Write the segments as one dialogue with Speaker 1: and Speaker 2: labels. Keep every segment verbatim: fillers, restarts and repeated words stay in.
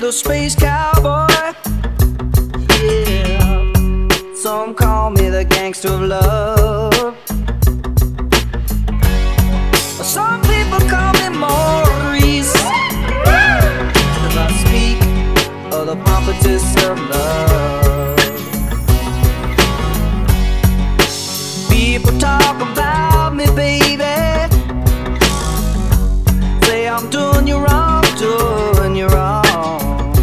Speaker 1: the space cowboy. Yeah, some call me the gangster of love. Some people call me Maurice, 'cause I speak of the pompous of love. People talk about me, baby, say I'm doing you wrong, doing you wrong.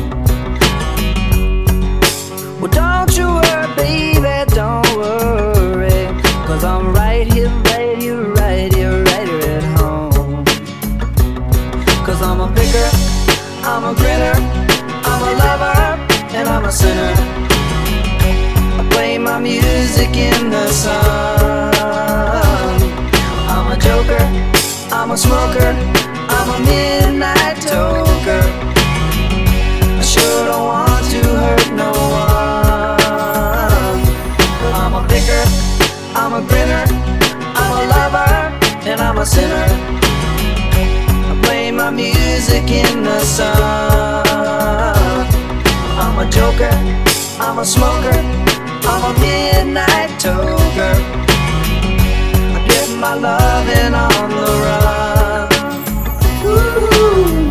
Speaker 1: Well, don't you worry, baby, don't worry, 'cause I'm right here, right here, right here, right here at home. 'Cause I'm a picker, I'm a grinner, I'm a lover, and I'm a sinner. I play my music in the sun. I'm a joker, I'm a smoker, I'm a midnight toker. I sure don't want to hurt no one. I'm a picker, I'm a grinner, I'm a lover, and I'm a sinner. I play my music in the sun. I'm a joker, I'm a smoker, I'm a midnight toker. I get my loving on the run. Ooh.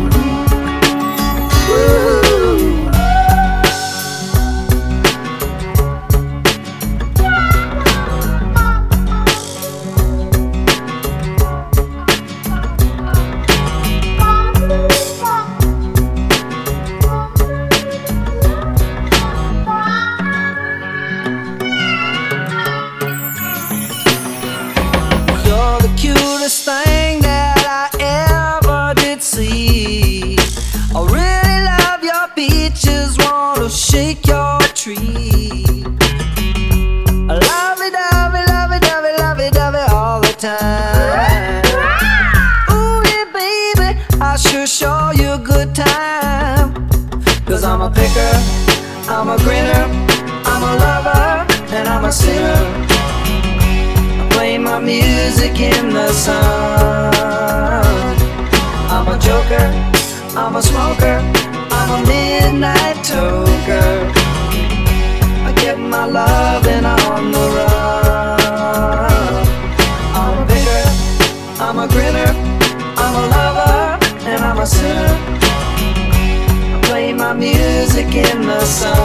Speaker 1: Thing that I ever did see. I really love your beaches, wanna shake your tree. Lovey dovey, lovey dovey, lovey dovey all the time. Ooh yeah, baby, I sure show you a good time. 'Cause I'm a picker, I'm a grinner, I'm a lover, and I'm a sinner. Play my music in the sun. I'm a joker, I'm a smoker, I'm a midnight toker. I get my loving on the run. I'm a picker, I'm a grinner, I'm a lover, and I'm a sinner. I play my music in the sun.